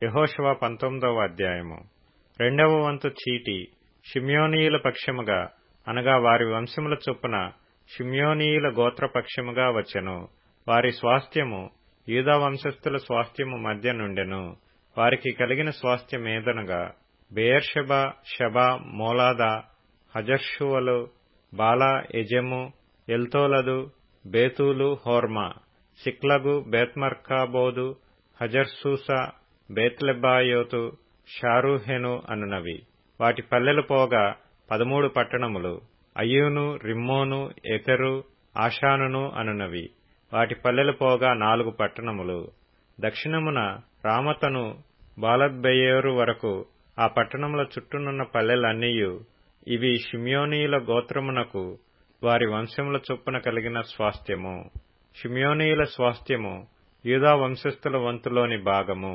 యెహోషువ 19వ అధ్యాయము. రెండవ వంతు చీటి షిమ్యోనీయుల పక్షముగా అనగా వారి వంశముల చొప్పున షిమ్యోనీయుల గోత్రపక్షముగా వచ్చెను. వారి స్వాస్థ్యము యూదా వంశస్థుల స్వాస్థ్యము మధ్య నుండెను. వారికి కలిగిన స్వాస్థ్యమేదనగా బెయేర్షెబా, షెబా, మోలాదా, హజర్షువలు, బాలా, ఎజెము, ఎల్తోలదు, బేతూలు, హోర్మా, సిక్లగు, బేత్మర్కాబోదు, హజర్సూసా, బేత్లెబాయోతు, షారూహెను అనునవి. వాటి పల్లెలు పోగా 13 పట్టణములు. అయ్యూను, రిమ్మోను, ఎతెరు, ఆషానును అనునవి. వాటి పల్లెలు పోగా 4 పట్టణములు. దక్షిణమున రామతను బాలత్బెయేరు వరకు ఆ పట్టణముల చుట్టూనున్న పల్లెలన్నీయు. ఇవి షిమ్యోనీయుల గోత్రమునకు వారి వంశముల చొప్పున కలిగిన స్వాస్థ్యము. షిమ్యోనీయుల స్వాస్థ్యము యూదా వంశస్థుల వంతులోని భాగము.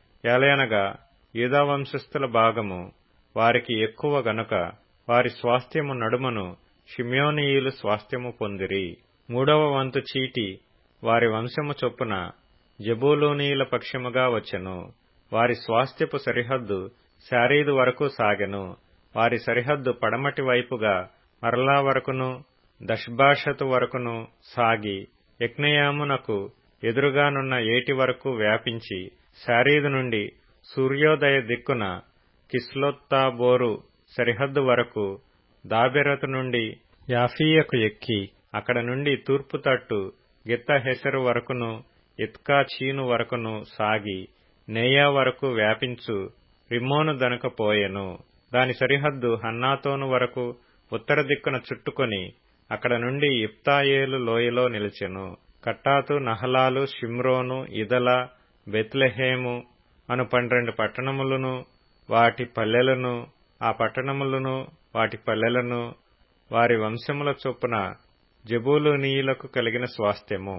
ఏలయనగా యూదా వంశస్థుల భాగము వారికి ఎక్కువ గనుక వారి స్వాస్థ్యము నడుమను షిమ్యోనీయులు స్వాస్థ్యము పొందిరి. మూడవ వంతు చీటి వారి వంశము చొప్పున జెబూలూనీయుల పక్షముగా వచ్చెను. వారి స్వాస్థ్యపు సరిహద్దు శారీదు వరకు సాగెను. వారి సరిహద్దు పడమటి వైపుగా మరలా వరకును దష్బాషతు వరకును సాగి యక్నెయామునకు ఎదురుగానున్న ఏటి వరకు వ్యాపించి శారీదు నుండి సూర్యోదయ దిక్కున కిస్లోత్తాబోరు సరిహద్దు వరకు దాబెరతు నుండి యాఫీయకు ఎక్కి అక్కడ నుండి తూర్పు తట్టు గిత్తహెసరు వరకును ఇత్కా చీను వరకును సాగి నేయా వరకు వ్యాపించు రిమ్మోను దనుక పోయెను. దాని సరిహద్దు హన్నాతోను వరకు ఉత్తర దిక్కున చుట్టుకొని అక్కడ నుండి ఇప్తాయేలు లోయలో నిలిచెను. కట్టాతు, నహలాలు, షిమ్రోను, ఇదల, బెత్లెహేము అను 12 పట్టణములను వాటి పల్లెలను, ఆ పట్టణములను వాటి పల్లెలను వారి వంశముల చొప్పున జెబూలూనీయులకు కలిగిన స్వాస్థ్యము.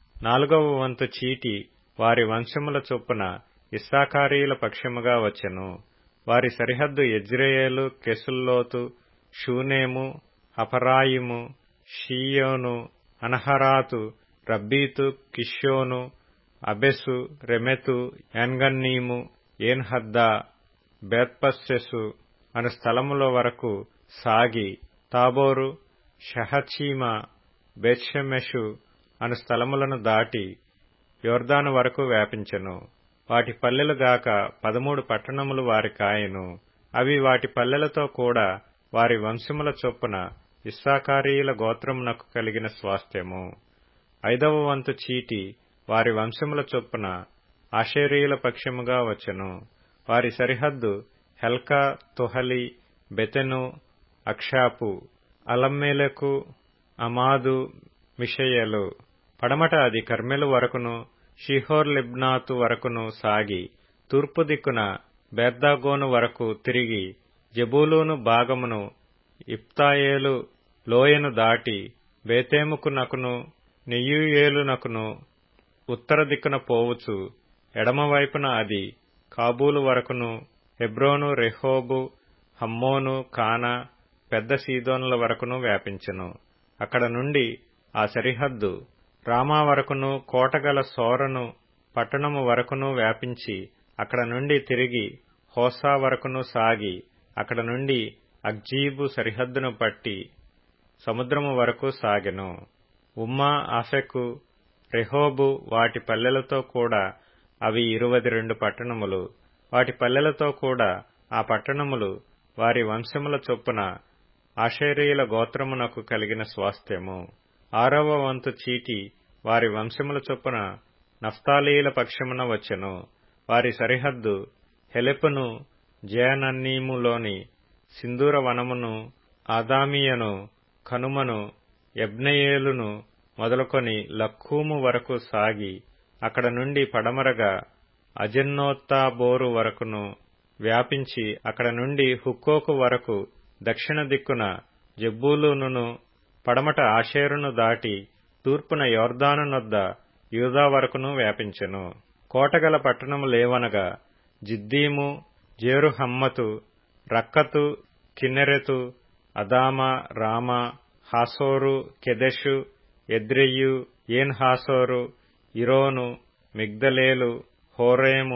4వ వంతు చీటి వారి వంశముల చొప్పున ఇస్సాకారీయుల పక్షముగా వచ్చెను. వారి సరిహద్దు యెజ్రెయేలు, Chesulloth, షూనేము, Hapharaim, Shion, Anaharath, Rabbith, కిష్యోను, అబెసు, రెమెతు, ఏన్గన్నీము, Enhaddah, Bethpazzez అను స్థలముల వరకు సాగి తాబోరు, షహచీమా, బేత్షెమెషు అను స్థలములను దాటి యొర్దాను వరకు వ్యాపించెను. వాటి పల్లెలుగాక 13 పట్టణములు వారి కాయెను. అవి వాటి పల్లెలతో కూడా వారి వంశముల చొప్పున ఇస్సాకారీయుల గోత్రమునకు కలిగిన స్వాస్థ్యము. 5వ వంతు చీటి వారి వంశముల చొప్పున ఆషేరీయుల పక్షముగా వచ్చెను. వారి సరిహద్దు హెల్కా, తుహలి, బెతెను, అక్షాపు, అలమ్మెలెకు, అమాదు, మిషయలు. పడమట అది కర్మెలు వరకును షీహోర్ లిబ్నాతు వరకును సాగి తూర్పు దిక్కున బేర్దాగోను వరకు తిరిగి జెబూలూను భాగమును ఇప్తాయేలు లోయను దాటి బేతేముకునకును నెయ్యూయేలునకును ఉత్తర దిక్కున పోవుచు ఎడమవైపున అది కాబూలు వరకును హెబ్రోను, రెహోబు, హమ్మోను, కానా, పెద్ద సీదోనుల వరకును వ్యాపించెను. అక్కడ నుండి ఆ సరిహద్దు రామా వరకును కోటగల సోరను పట్టణము వరకును వ్యాపించి అక్కడ నుండి తిరిగి హోసా వరకును సాగి అక్కడ నుండి అక్జీబు సరిహద్దును పట్టి సముద్రము వరకు సాగెను. ఉమ్మా, ఆఫెకు, రెహోబు వాటి పల్లెలతో కూడా అవి 22 పట్టణములు. వాటి పల్లెలతో కూడా ఆ పట్టణములు వారి వంశముల చొప్పున ఆషేరీయుల గోత్రమునకు కలిగిన స్వాస్థ్యము. 6వ వంతు చీటి వారి వంశముల చొప్పున నఫ్తాలీయుల పక్షమున వచ్చెను. వారి సరిహద్దు హెలెపును, జయనన్నీములోని సింధూర వనమును, ఆదామియను, కనుమను, యబ్నెయేలును మొదలుకొని లక్కూము వరకు సాగి అక్కడ నుండి పడమరగా అజెన్నోత్తాబోరు వరకును వ్యాపించి అక్కడ నుండి హుక్కోకు వరకు దక్షిణ దిక్కున జెబూలూనును పడమట ఆషేరును దాటి తూర్పున యొర్దాను నొద్ద యూదా వరకును వ్యాపించెను. కోటగల పట్టణములేవనగా జిద్దీము, జేరుహమ్మతు, రక్కతు, కిన్నెరెతు, అదామా, రామా, హాసోరు, కెదెషు, ఎద్రెయు, ఏన్ హాసోరు, ఇరోను, మిగ్దలేలు, హోరేము,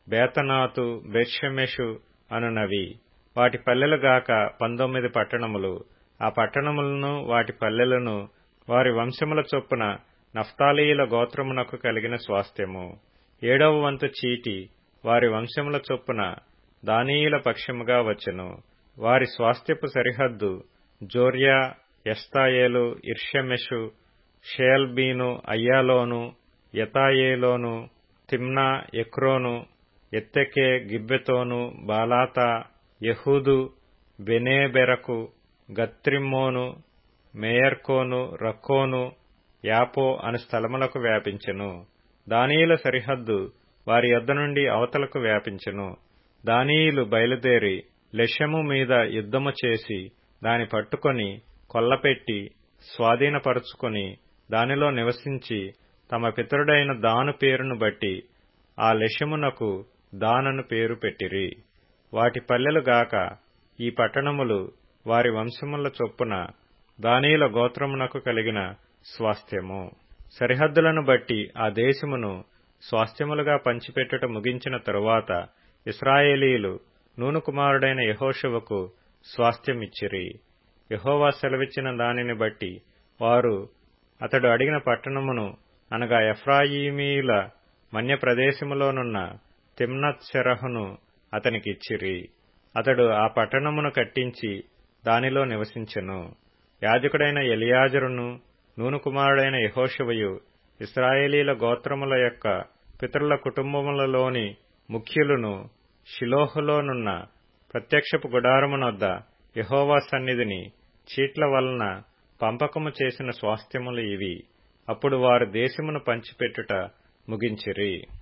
బేతనాతు, బెత్షెమెషు అనునవి. వాటి పల్లెలుగాక 19 పట్టణములు. ఆ పట్టణములను వాటి పల్లెలను వారి వంశముల చొప్పున నఫ్తాలీయుల గోత్రమునకు కలిగిన స్వాస్థ్యము. 7వ వంతు చీటి వారి వంశముల చొప్పున దానీయుల పక్షముగా వచ్చెను. వారి స్వాస్థ్యపు సరిహద్దు జోర్యా, ఎష్తాయేలు, ఇర్షెమెషు, షేల్బీను, అయ్యాలోను, యతాయేలోను, తిమ్నా, ఎక్రోను, ఎత్తెకే, గిబ్బెతోను, బాలాతా, యెహూదు, బెనేబెరకు, గత్రిమ్మోను, మేయర్కోను, రక్కోను, యాపో అను స్థలములకు వ్యాపించెను. దానీయుల సరిహద్దు వారి యొద్ద నుండి అవతలకు వ్యాపించెను. దానీయులు బయలుదేరి లెషెము మీద యుద్ధము చేసి దాని పట్టుకొని కొల్లపెట్టి స్వాధీనపరుచుకొని దానిలో నివసించి తమ పితరుడైన దాను పేరును బట్టి ఆ లెషెమునకు దానను పేరు పెట్టిరి. వాటి పల్లెలుగాక ఈ పట్టణములు వారి వంశముల చొప్పున దానీయుల గోత్రమునకు కలిగిన స్వాస్థ్యము. సరిహద్దులను బట్టి ఆ దేశమును స్వాస్థ్యములుగా పంచిపెట్టుట ముగించిన తరువాత ఇశ్రాయేలీయులు నూను కుమారుడైన యెహోషువకు స్వాస్థ్యమిచ్చిరి. యెహోవా సెలవిచ్చిన దానిని బట్టి వారు అతడు అడిగిన పట్టణమును అనగా ఎఫ్రాయిమీయుల మన్య ప్రదేశములోనున్న తిమ్నత్ సెరహును అతనికిచ్చిరి. అతడు ఆ పట్టణమును కట్టించి దానిలో నివసించెను. యాజకుడైన ఎలియాజరును నూను కుమారుడైన యెహోషువయు ఇశ్రాయేలీయుల గోత్రముల యొక్క పితరుల కుటుంబములలోని ముఖ్యులను షిలోహులోనున్న ప్రత్యక్షపు గుడారమునొద్ద యెహోవా సన్నిధిని చీట్ల వలన పంపకము చేసిన స్వాస్థ్యములు ఇవి. అప్పుడు వారు దేశమును పంచిపెట్టుట ముగించిరి.